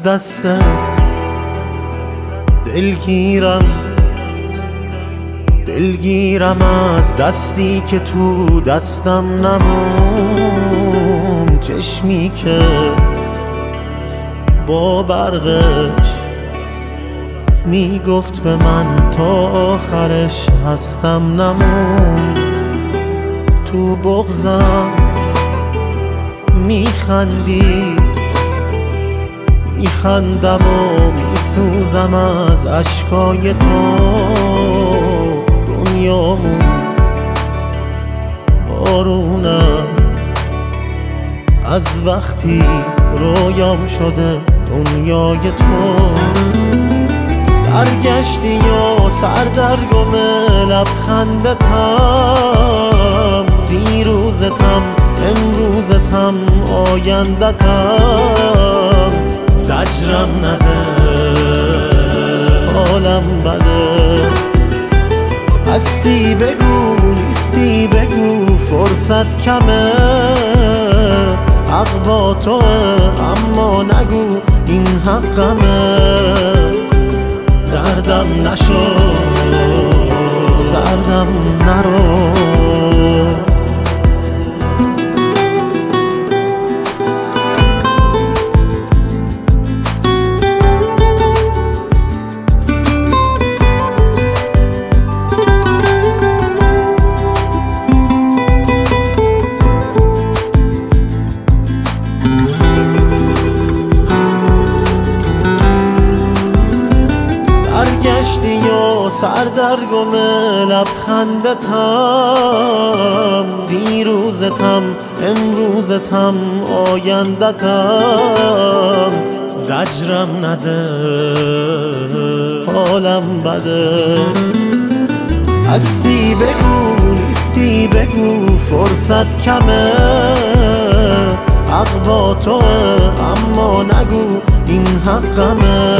دستت دلگیرم از دستی که تو دستم نمون، چشمی که با برقش میگفت به من تا آخرش هستم نمون. تو بغضم میخندم و میسوزم از اشکای تو. دنیامون بارون است از وقتی رویام شده دنیای تو. برگشتی و سردرگم لبخندتم، دیروزتم امروزتم آیندتم. زجرم نده حالم بده، هستی بگو نیستی بگو فرصت کمه. حق با توه اما نگو این حقمه. دردم نشو سردم نرو، برگشتی و سردرگم لبخندتم، دیروزتم امروزتم آیندتم. زجرم نده حالم بده، هستی بگو نیستی بگو فرصت کمه. حق با توه اما نگو این حقمه.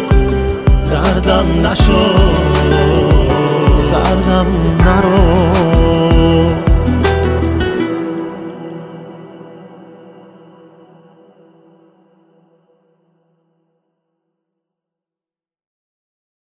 دردم نشو سردم نرو.